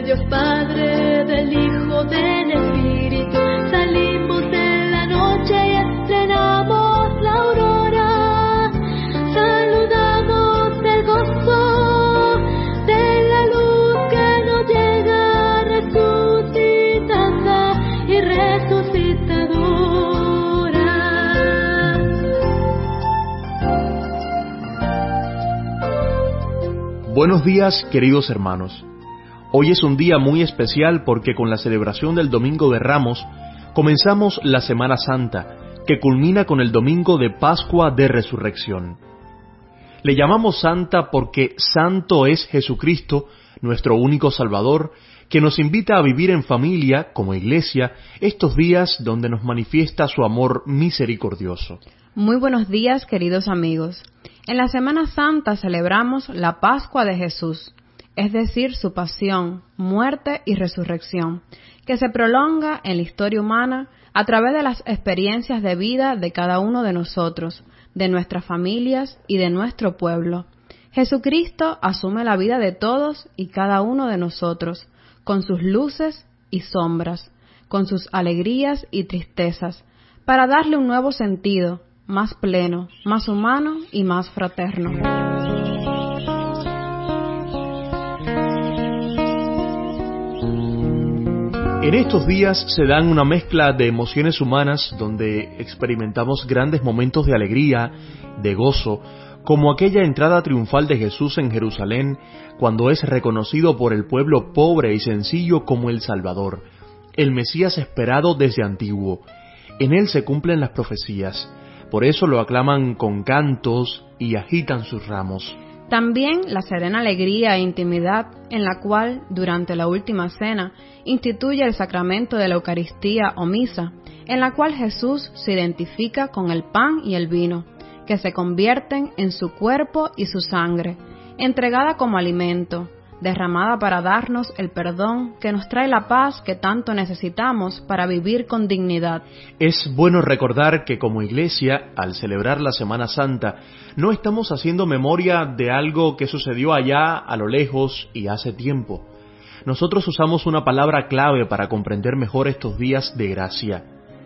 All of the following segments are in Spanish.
Dios Padre, del Hijo, del Espíritu. Salimos en la noche y estrenamos la aurora. Saludamos el gozo de la luz que nos llega resucitada y resucitadora. Buenos días, queridos hermanos. Hoy es un día muy especial porque con la celebración del Domingo de Ramos comenzamos la Semana Santa, que culmina con el Domingo de Pascua de Resurrección. Le llamamos Santa porque Santo es Jesucristo, nuestro único Salvador, que nos invita a vivir en familia, como Iglesia, estos días donde nos manifiesta su amor misericordioso. Muy buenos días, queridos amigos. En la Semana Santa celebramos la Pascua de Jesús, es decir, su pasión, muerte y resurrección, que se prolonga en la historia humana a través de las experiencias de vida de cada uno de nosotros, de nuestras familias y de nuestro pueblo. Jesucristo asume la vida de todos y cada uno de nosotros, con sus luces y sombras, con sus alegrías y tristezas, para darle un nuevo sentido, más pleno, más humano y más fraterno. En estos días se dan una mezcla de emociones humanas donde experimentamos grandes momentos de alegría, de gozo, como aquella entrada triunfal de Jesús en Jerusalén cuando es reconocido por el pueblo pobre y sencillo como el Salvador, el Mesías esperado desde antiguo. En él se cumplen las profecías, por eso lo aclaman con cantos y agitan sus ramos. También la serena alegría e intimidad en la cual, durante la última cena, instituye el sacramento de la Eucaristía o misa, en la cual Jesús se identifica con el pan y el vino, que se convierten en su cuerpo y su sangre, entregada como alimento, derramada para darnos el perdón que nos trae la paz que tanto necesitamos para vivir con dignidad. Es bueno recordar que como Iglesia, al celebrar la Semana Santa, no estamos haciendo memoria de algo que sucedió allá a lo lejos y hace tiempo. Nosotros usamos una palabra clave para comprender mejor estos días de gracia: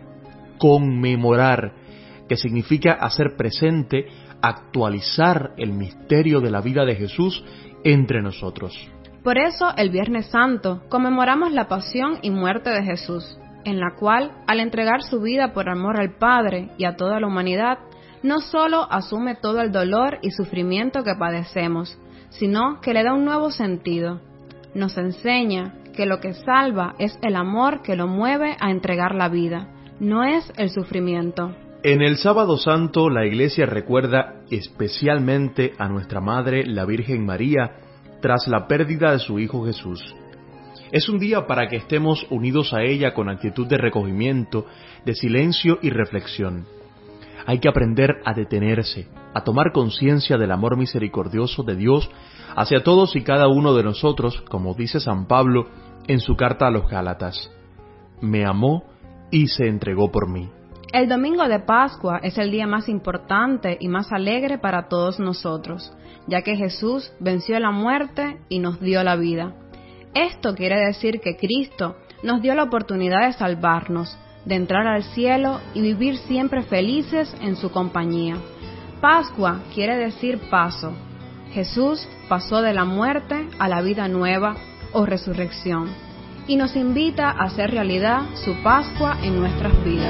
conmemorar, que significa hacer presente, actualizar el misterio de la vida de Jesús entre nosotros. Por eso, el Viernes Santo, conmemoramos la pasión y muerte de Jesús, en la cual, al entregar su vida por amor al Padre y a toda la humanidad, no solo asume todo el dolor y sufrimiento que padecemos, sino que le da un nuevo sentido. Nos enseña que lo que salva es el amor que lo mueve a entregar la vida, no es el sufrimiento. En el Sábado Santo, la Iglesia recuerda especialmente a nuestra Madre, la Virgen María, tras la pérdida de su Hijo Jesús. Es un día para que estemos unidos a ella con actitud de recogimiento, de silencio y reflexión. Hay que aprender a detenerse, a tomar conciencia del amor misericordioso de Dios hacia todos y cada uno de nosotros, como dice San Pablo en su carta a los Gálatas: me amó y se entregó por mí. El domingo de Pascua es el día más importante y más alegre para todos nosotros, ya que Jesús venció la muerte y nos dio la vida. Esto quiere decir que Cristo nos dio la oportunidad de salvarnos, de entrar al cielo y vivir siempre felices en su compañía. Pascua quiere decir paso. Jesús pasó de la muerte a la vida nueva o resurrección, y nos invita a hacer realidad su Pascua en nuestras vidas.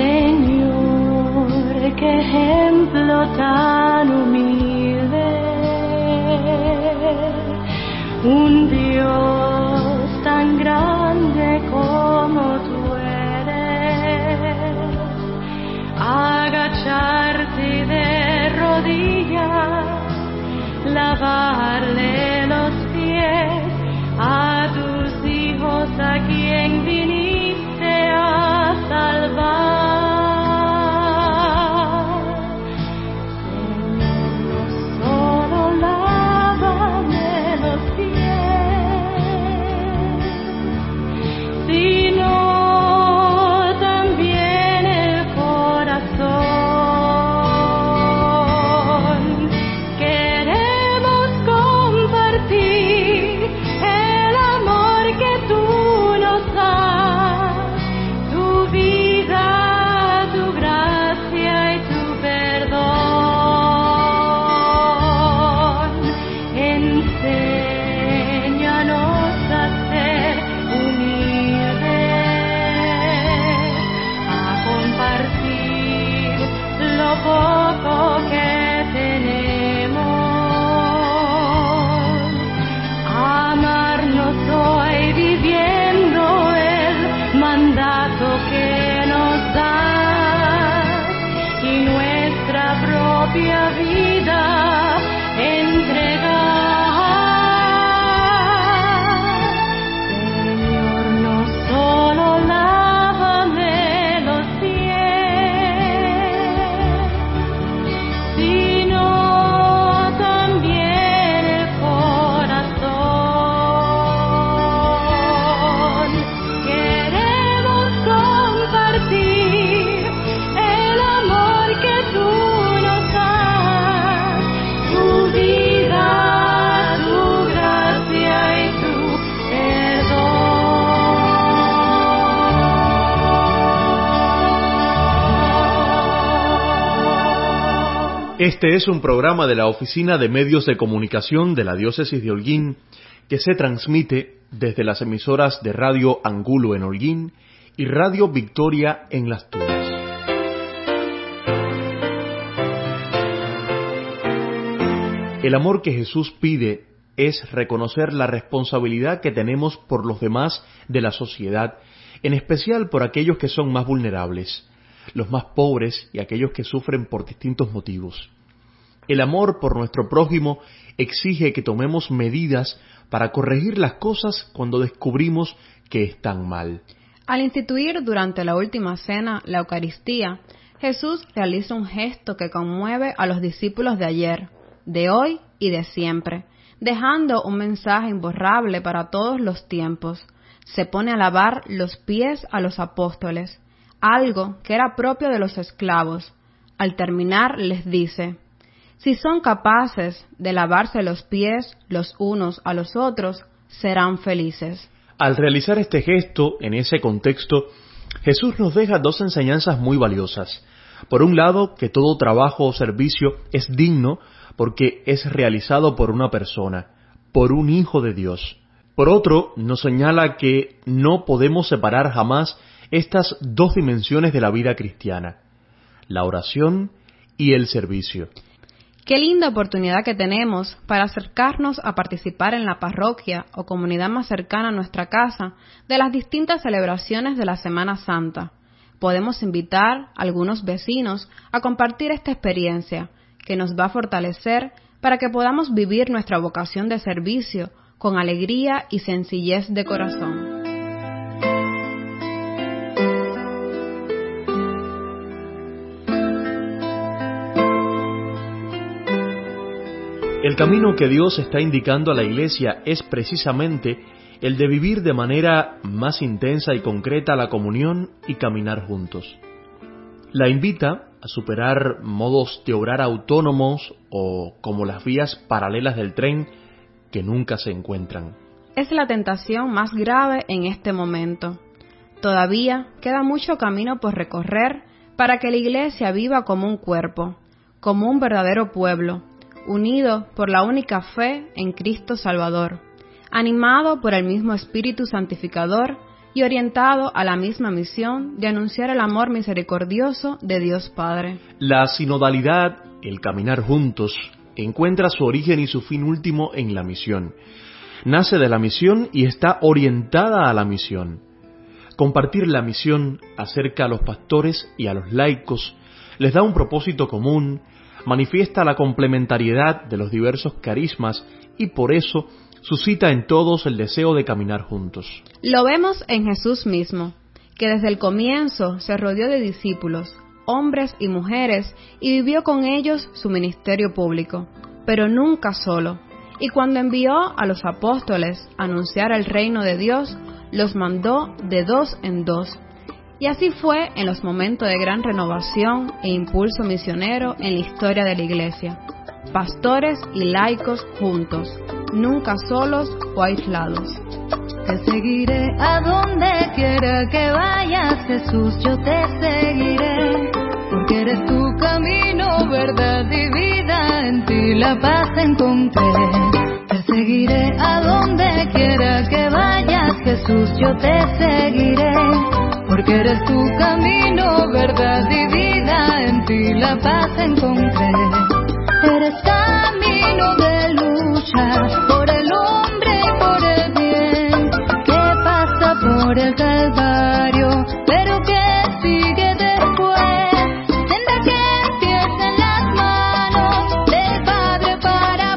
Señor, qué ejemplo tan humilde, un Dios tan grande como tú eres, agacharte de rodillas, lavarle los pies a tus hijos a quien viniste a salvar. Queremos compartir el amor que Este es un programa de la Oficina de Medios de Comunicación de la Diócesis de Holguín que se transmite desde las emisoras de Radio Angulo en Holguín y Radio Victoria en Las Tunas. El amor que Jesús pide es reconocer la responsabilidad que tenemos por los demás de la sociedad, en especial por aquellos que son más vulnerables, los más pobres y aquellos que sufren por distintos motivos. El amor por nuestro prójimo exige que tomemos medidas para corregir las cosas cuando descubrimos que están mal. Al instituir durante la última cena la Eucaristía, Jesús realiza un gesto que conmueve a los discípulos de ayer, de hoy y de siempre, dejando un mensaje imborrable para todos los tiempos. Se pone a lavar los pies a los apóstoles, algo que era propio de los esclavos. Al terminar les dice: si son capaces de lavarse los pies los unos a los otros, serán felices. Al realizar este gesto, en ese contexto, Jesús nos deja dos enseñanzas muy valiosas. Por un lado, que todo trabajo o servicio es digno porque es realizado por una persona, por un hijo de Dios. Por otro, nos señala que no podemos separar jamás estas dos dimensiones de la vida cristiana, la oración y el servicio. Qué linda oportunidad que tenemos para acercarnos a participar en la parroquia o comunidad más cercana a nuestra casa de las distintas celebraciones de la Semana Santa. Podemos invitar a algunos vecinos a compartir esta experiencia que nos va a fortalecer para que podamos vivir nuestra vocación de servicio con alegría y sencillez de corazón. El camino que Dios está indicando a la Iglesia es precisamente el de vivir de manera más intensa y concreta la comunión y caminar juntos. La invita a superar modos de obrar autónomos o como las vías paralelas del tren que nunca se encuentran. Es la tentación más grave en este momento. Todavía queda mucho camino por recorrer para que la Iglesia viva como un cuerpo, como un verdadero pueblo, unido por la única fe en Cristo Salvador, animado por el mismo Espíritu Santificador y orientado a la misma misión de anunciar el amor misericordioso de Dios Padre. La sinodalidad, el caminar juntos, encuentra su origen y su fin último en la misión. Nace de la misión y está orientada a la misión. Compartir la misión acerca a los pastores y a los laicos, les da un propósito común, manifiesta la complementariedad de los diversos carismas y por eso suscita en todos el deseo de caminar juntos. Lo vemos en Jesús mismo, que desde el comienzo se rodeó de discípulos, hombres y mujeres, y vivió con ellos su ministerio público, pero nunca solo. Y cuando envió a los apóstoles a anunciar el reino de Dios, los mandó de dos en dos. Y así fue en los momentos de gran renovación e impulso misionero en la historia de la Iglesia. Pastores y laicos juntos, nunca solos o aislados. Te seguiré a donde quiera que vayas, Jesús, yo te seguiré, porque eres tu camino, verdad y vida, en ti la paz encontré. Te seguiré a donde quiera que vayas, Jesús, yo te seguiré, porque eres tu camino, verdad y vida, en ti la paz encontré. Eres camino de lucha por el hombre y por el bien, que pasa por el Calvario, pero que sigue después. Senda que empieza en las manos del Padre para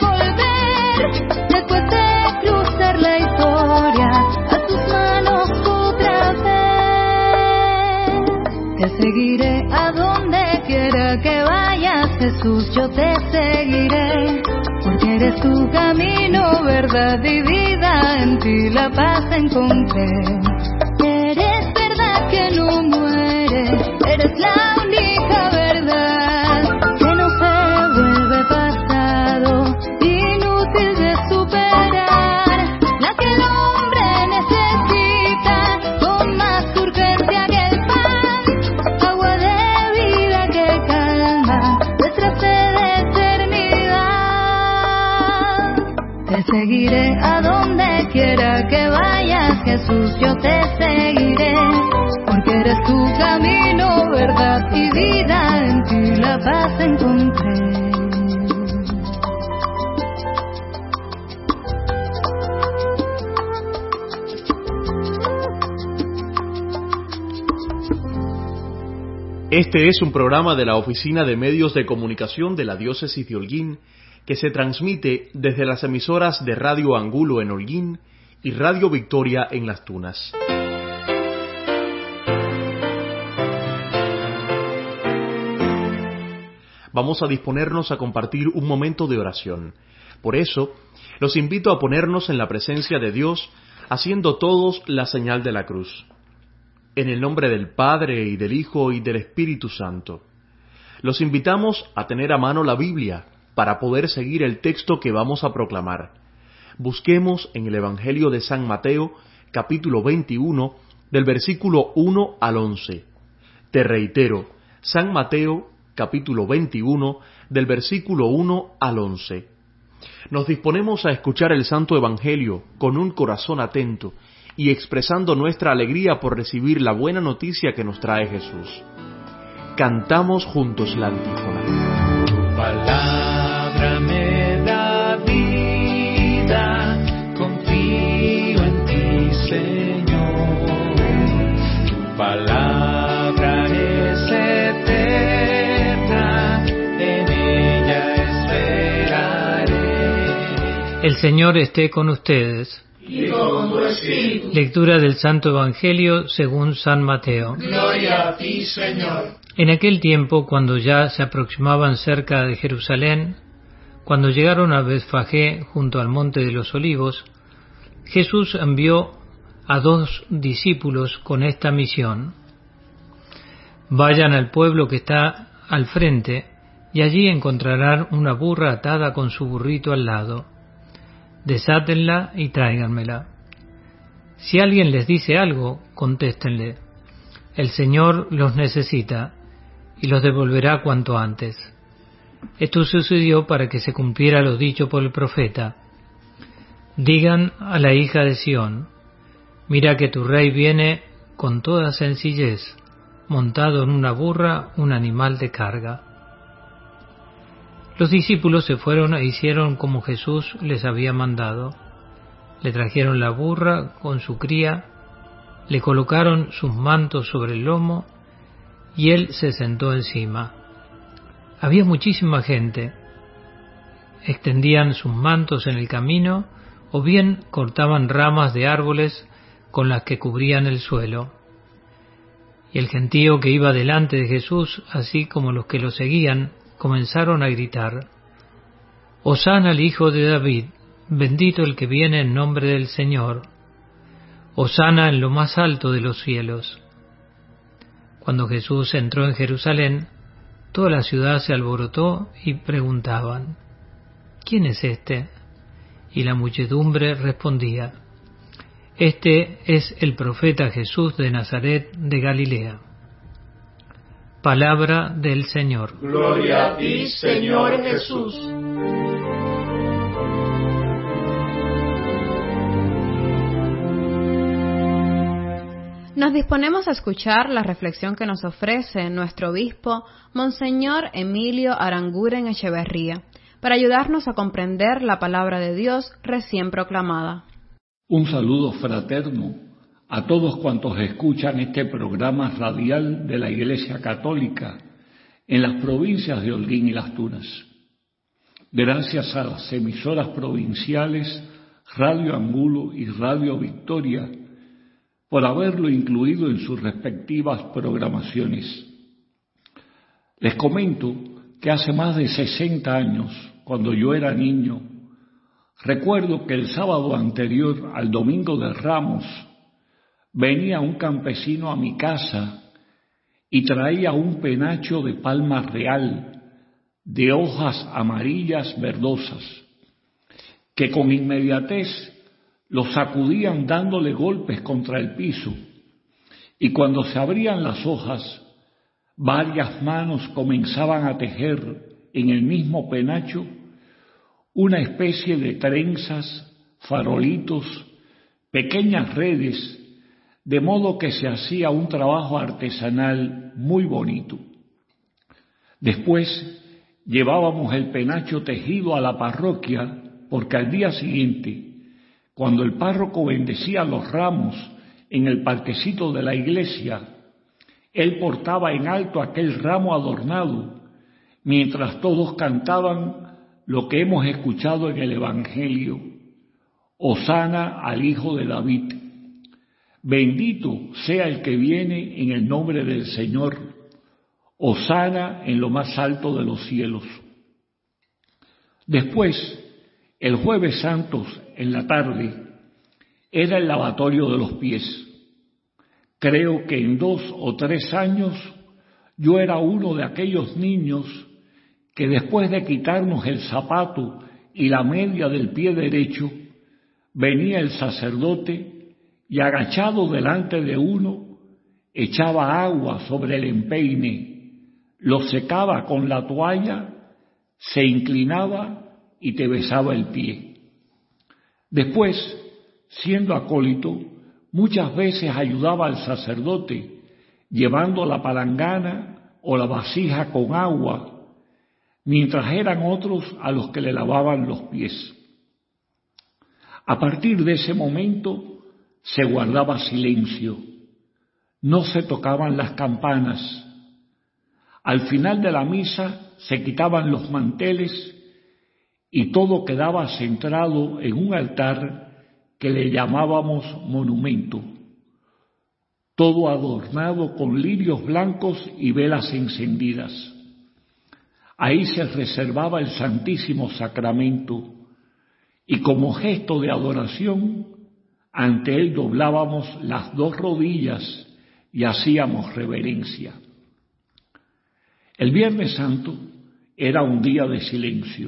volver, después de cruzar la historia, a tus manos otra vez. Te seguiré a donde quiera que vayas, Jesús, yo te seguiré, porque eres tu camino, verdad y vida, en ti la paz encontré. Eres verdad que no muere, eres la única verdad, que no se vuelve pasado, inútil de superar, la que el hombre necesita, con más urgencia que el pan, agua de vida que calma nuestra sed de seguiré a donde quiera que vayas, Jesús, yo te seguiré, porque eres tu camino, verdad y vida, en ti la paz encontré. Este es un programa de la Oficina de Medios de Comunicación de la Diócesis de Holguín, que se transmite desde las emisoras de Radio Angulo en Holguín y Radio Victoria en Las Tunas. Vamos a disponernos a compartir un momento de oración. Por eso, los invito a ponernos en la presencia de Dios, haciendo todos la señal de la cruz. En el nombre del Padre, y del Hijo, y del Espíritu Santo. Los invitamos a tener a mano la Biblia para poder seguir el texto que vamos a proclamar. Busquemos en el Evangelio de San Mateo, capítulo 21, del versículo 1 al 11. Te reitero, San Mateo, capítulo 21, del versículo 1 al 11. Nos disponemos a escuchar el Santo Evangelio con un corazón atento y expresando nuestra alegría por recibir la buena noticia que nos trae Jesús. Cantamos juntos la antífona. Tu palabra me da vida, confío en ti, Señor. Tu palabra es eterna, en ella esperaré. El Señor esté con ustedes. Y con tu espíritu. Lectura del Santo Evangelio según San Mateo. Gloria a ti, Señor. En aquel tiempo, cuando ya se aproximaban cerca de Jerusalén, cuando llegaron a Betfagé junto al monte de los Olivos, Jesús envió a 2 discípulos con esta misión: vayan al pueblo que está al frente, y allí encontrarán una burra atada con su burrito al lado. Desátenla y tráiganmela. Si alguien les dice algo, contéstenle: el Señor los necesita, y los devolverá cuanto antes. Esto sucedió para que se cumpliera lo dicho por el profeta: digan a la hija de Sión, mira que tu rey viene con toda sencillez, montado en una burra, un animal de carga. Los discípulos se fueron e hicieron como Jesús les había mandado. Le trajeron la burra con su cría, le colocaron sus mantos sobre el lomo, y él se sentó encima. Había muchísima gente. Extendían sus mantos en el camino, o bien cortaban ramas de árboles con las que cubrían el suelo. Y el gentío que iba delante de Jesús, así como los que lo seguían, comenzaron a gritar: Hosana al Hijo de David, bendito el que viene en nombre del Señor, Hosana en lo más alto de los cielos. Cuando Jesús entró en Jerusalén, toda la ciudad se alborotó y preguntaban: ¿quién es este? Y la muchedumbre respondía: este es el profeta Jesús de Nazaret de Galilea. Palabra del Señor. Gloria a ti, Señor Jesús. Nos disponemos a escuchar la reflexión que nos ofrece nuestro obispo, Monseñor Emilio Aranguren Echeverría, para ayudarnos a comprender la palabra de Dios recién proclamada. Un saludo fraterno a todos cuantos escuchan este programa radial de la Iglesia Católica en las provincias de Holguín y Las Tunas. Gracias a las emisoras provinciales Radio Angulo y Radio Victoria por haberlo incluido en sus respectivas programaciones. Les comento que hace más de 60 años, cuando yo era niño, recuerdo que el sábado anterior al Domingo de Ramos venía un campesino a mi casa y traía un penacho de palma real de hojas amarillas verdosas, que con inmediatez lo sacudían dándole golpes contra el piso, y cuando se abrían las hojas, varias manos comenzaban a tejer en el mismo penacho una especie de trenzas, farolitos, pequeñas redes, de modo que se hacía un trabajo artesanal muy bonito. Después llevábamos el penacho tejido a la parroquia, porque al día siguiente, cuando el párroco bendecía los ramos en el parquecito de la iglesia, él portaba en alto aquel ramo adornado, mientras todos cantaban lo que hemos escuchado en el Evangelio: Hosana al Hijo de David. Bendito sea el que viene en el nombre del Señor. Hosana en lo más alto de los cielos. Después, el Jueves Santo, en la tarde, era el lavatorio de los pies. Creo que en 2 o 3 años yo era uno de aquellos niños que después de quitarnos el zapato y la media del pie derecho, venía el sacerdote y agachado delante de uno, echaba agua sobre el empeine, lo secaba con la toalla, se inclinaba y te besaba el pie. Después, siendo acólito, muchas veces ayudaba al sacerdote, llevando la palangana o la vasija con agua, mientras eran otros a los que le lavaban los pies. A partir de ese momento se guardaba silencio, no se tocaban las campanas. Al final de la misa se quitaban los manteles y todo quedaba centrado en un altar que le llamábamos monumento, todo adornado con lirios blancos y velas encendidas. Ahí se reservaba el Santísimo Sacramento y como gesto de adoración, ante él doblábamos las 2 rodillas y hacíamos reverencia. El Viernes Santo era un día de silencio.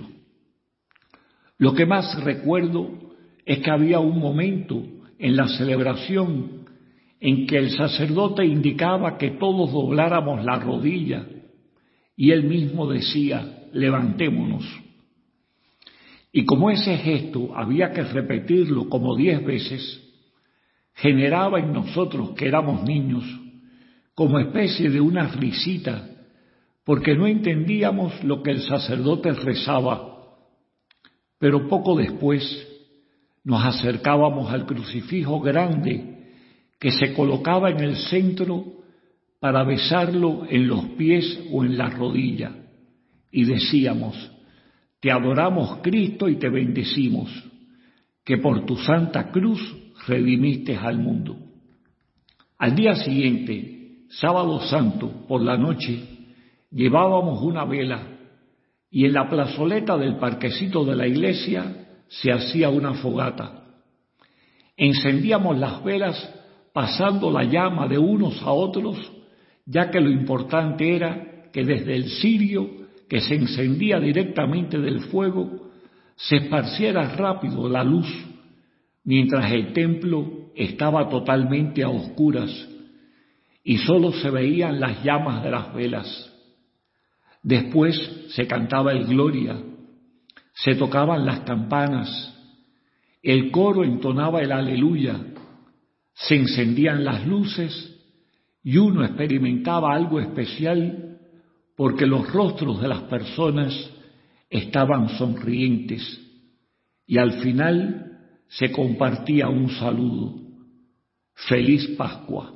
Lo que más recuerdo es que había un momento en la celebración en que el sacerdote indicaba que todos dobláramos la rodilla y él mismo decía: levantémonos. Y como ese gesto había que repetirlo como 10 veces, generaba en nosotros, que éramos niños, como especie de una risita, porque no entendíamos lo que el sacerdote rezaba. Pero poco después nos acercábamos al crucifijo grande que se colocaba en el centro para besarlo en los pies o en la rodilla, y decíamos: te adoramos, Cristo, y te bendecimos, que por tu santa cruz redimiste al mundo. Al día siguiente, Sábado Santo, por la noche, llevábamos una vela y en la plazoleta del parquecito de la iglesia se hacía una fogata. Encendíamos las velas pasando la llama de unos a otros, ya que lo importante era que desde el cirio que se encendía directamente del fuego, se esparciera rápido la luz, mientras el templo estaba totalmente a oscuras y solo se veían las llamas de las velas. Después se cantaba el Gloria, se tocaban las campanas, el coro entonaba el Aleluya, se encendían las luces y uno experimentaba algo especial porque los rostros de las personas estaban sonrientes y al final se compartía un saludo: ¡Feliz Pascua!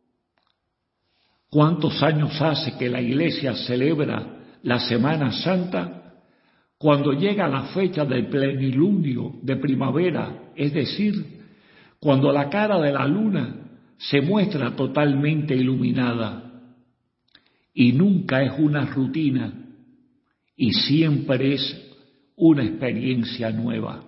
¿Cuántos años hace que la Iglesia celebra la Semana Santa? Cuando llega la fecha del plenilunio de primavera, es decir, cuando la cara de la luna se muestra totalmente iluminada. Y nunca es una rutina, y siempre es una experiencia nueva.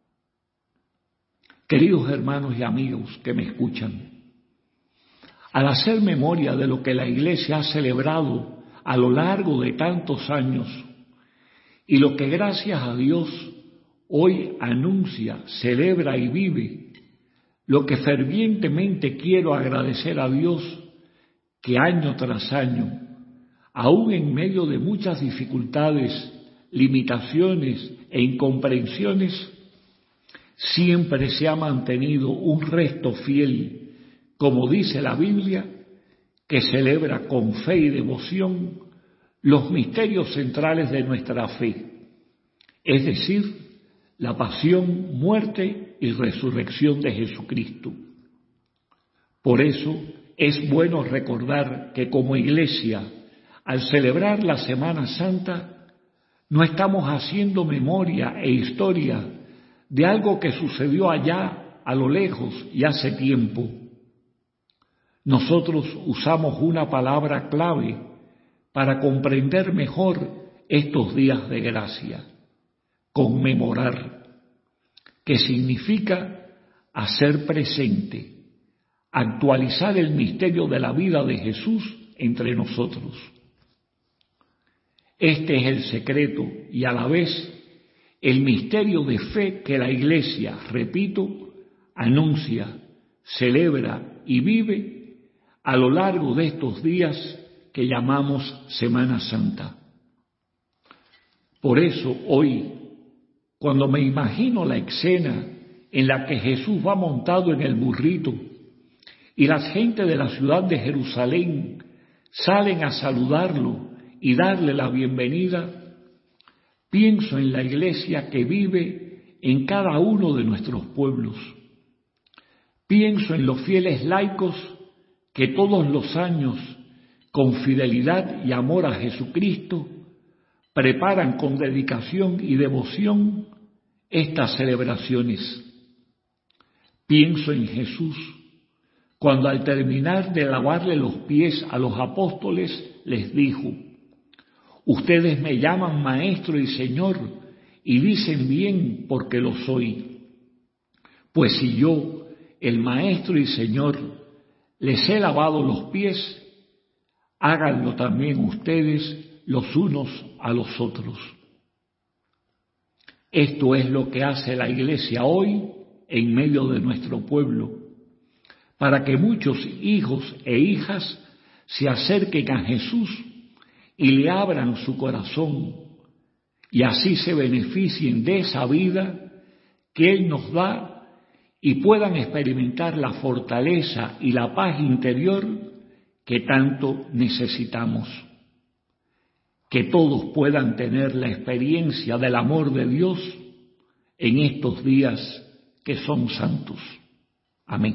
Queridos hermanos y amigos que me escuchan, al hacer memoria de lo que la Iglesia ha celebrado a lo largo de tantos años y lo que gracias a Dios hoy anuncia, celebra y vive, lo que fervientemente quiero agradecer a Dios que año tras año, aún en medio de muchas dificultades, limitaciones e incomprensiones, siempre se ha mantenido un resto fiel, como dice la Biblia, que celebra con fe y devoción los misterios centrales de nuestra fe, es decir, la pasión, muerte y resurrección de Jesucristo. Por eso es bueno recordar que como Iglesia, al celebrar la Semana Santa, no estamos haciendo memoria e historia de algo que sucedió allá a lo lejos y hace tiempo. Nosotros usamos una palabra clave para comprender mejor estos días de gracia: conmemorar, que significa hacer presente, actualizar el misterio de la vida de Jesús entre nosotros. Este es el secreto y a la vez el misterio de fe que la Iglesia, repito, anuncia, celebra y vive a lo largo de estos días que llamamos Semana Santa. Por eso hoy, cuando me imagino la escena en la que Jesús va montado en el burrito y las gentes de la ciudad de Jerusalén salen a saludarlo y darle la bienvenida, pienso en la Iglesia que vive en cada uno de nuestros pueblos. Pienso en los fieles laicos que todos los años, con fidelidad y amor a Jesucristo, preparan con dedicación y devoción estas celebraciones. Pienso en Jesús, cuando al terminar de lavarle los pies a los apóstoles les dijo: ustedes me llaman Maestro y Señor, y dicen bien porque lo soy. Pues si yo, el Maestro y Señor, les he lavado los pies, háganlo también ustedes los unos a los otros. Esto es lo que hace la Iglesia hoy en medio de nuestro pueblo, para que muchos hijos e hijas se acerquen a Jesús y le abran su corazón, y así se beneficien de esa vida que Él nos da y puedan experimentar la fortaleza y la paz interior que tanto necesitamos. Que todos puedan tener la experiencia del amor de Dios en estos días que son santos. Amén.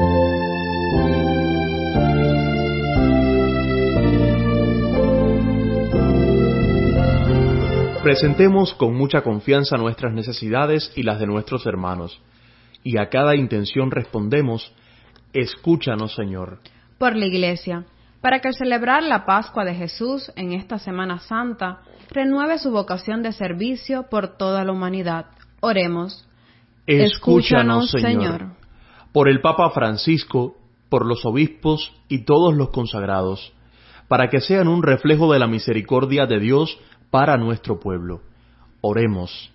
Presentemos con mucha confianza nuestras necesidades y las de nuestros hermanos, y a cada intención respondemos: escúchanos, Señor. Por la Iglesia, para que al celebrar la Pascua de Jesús en esta Semana Santa, renueve su vocación de servicio por toda la humanidad. Oremos. Escúchanos, Señor. Por el Papa Francisco, por los obispos y todos los consagrados, para que sean un reflejo de la misericordia de Dios para nuestro pueblo. Oremos.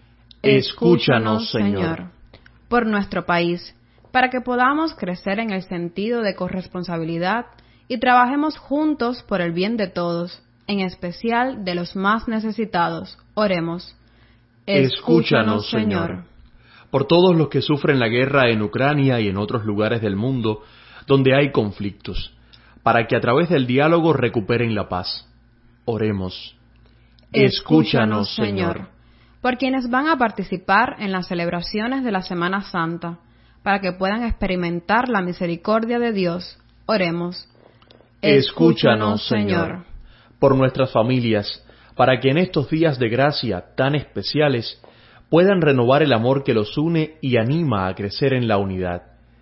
Escúchanos, Señor. Por nuestro país, para que podamos crecer en el sentido de corresponsabilidad y trabajemos juntos por el bien de todos, en especial de los más necesitados. Oremos. Escúchanos, Señor. Por todos los que sufren la guerra en Ucrania y en otros lugares del mundo donde hay conflictos, para que a través del diálogo recuperen la paz. Oremos. Escúchanos, Señor. Por quienes van a participar en las celebraciones de la Semana Santa, para que puedan experimentar la misericordia de Dios. Oremos. Escúchanos, Señor. Por nuestras familias, para que en estos días de gracia tan especiales puedan renovar el amor que los une y anima a crecer en la unidad.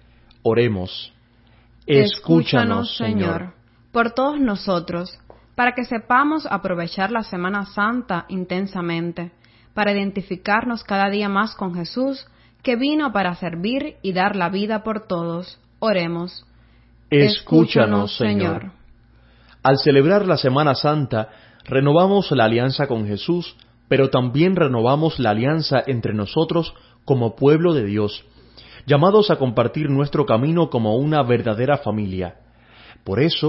Oremos. Escúchanos, Señor. Por todos nosotros, para que sepamos aprovechar la Semana Santa intensamente, para identificarnos cada día más con Jesús, que vino para servir y dar la vida por todos. Oremos. Escúchanos, Señor. Al celebrar la Semana Santa, renovamos la alianza con Jesús, pero también renovamos la alianza entre nosotros como pueblo de Dios, llamados a compartir nuestro camino como una verdadera familia. Por eso,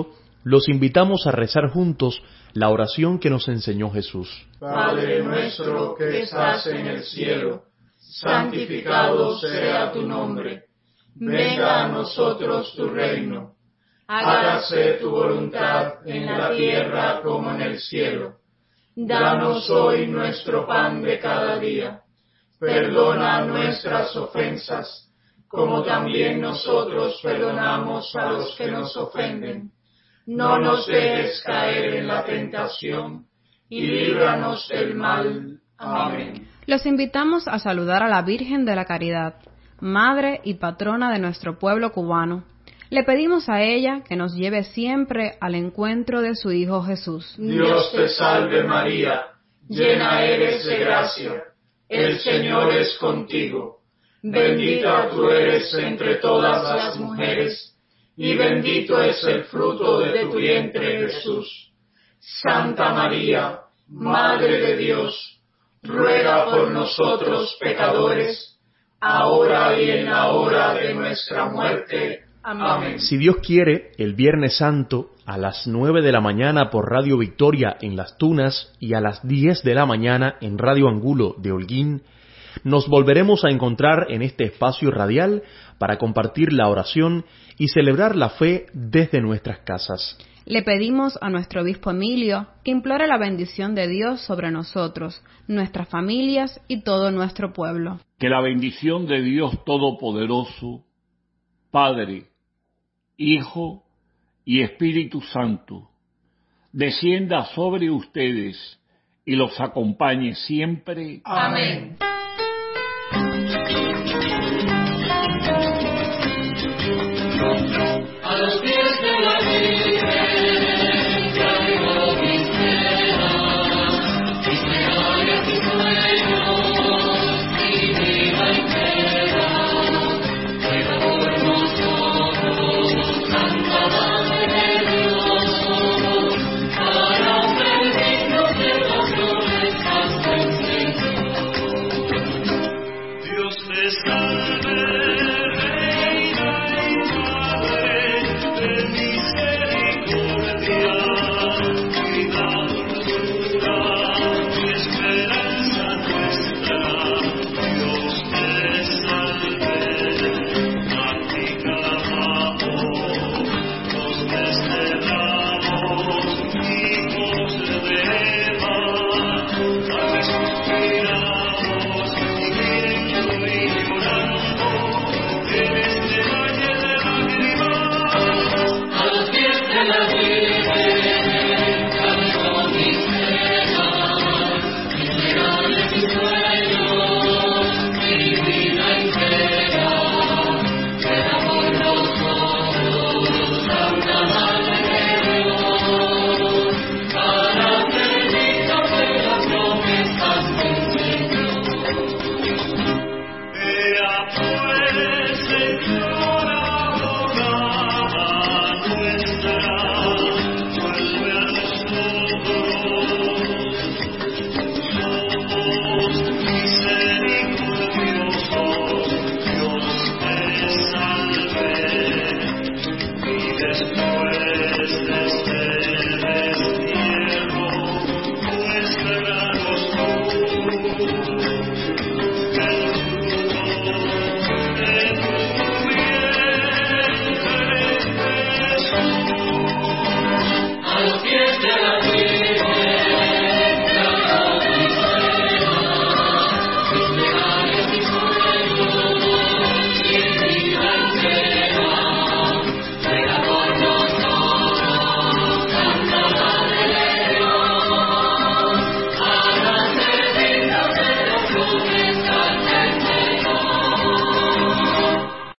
Los invitamos a rezar juntos la oración que nos enseñó Jesús. Padre nuestro que estás en el cielo, santificado sea tu nombre. Venga a nosotros tu reino. Hágase tu voluntad en la tierra como en el cielo. Danos hoy nuestro pan de cada día. Perdona nuestras ofensas, como también nosotros perdonamos a los que nos ofenden. No nos dejes caer en la tentación, y líbranos del mal. Amén. Los invitamos a saludar a la Virgen de la Caridad, Madre y Patrona de nuestro pueblo cubano. Le pedimos a ella que nos lleve siempre al encuentro de su Hijo Jesús. Dios te salve María, llena eres de gracia, el Señor es contigo. Bendita tú eres entre todas las mujeres, y bendito es el fruto de tu vientre Jesús. Santa María, Madre de Dios, ruega por nosotros pecadores, ahora y en la hora de nuestra muerte. Amén. Si Dios quiere, el Viernes Santo, a las 9 de la mañana por Radio Victoria en Las Tunas y a las 10 de la mañana en Radio Angulo de Holguín, nos volveremos a encontrar en este espacio radial para compartir la oración y celebrar la fe desde nuestras casas. Le pedimos a nuestro obispo Emilio que implore la bendición de Dios sobre nosotros, nuestras familias y todo nuestro pueblo. Que la bendición de Dios Todopoderoso, Padre, Hijo y Espíritu Santo, descienda sobre ustedes y los acompañe siempre. Amén.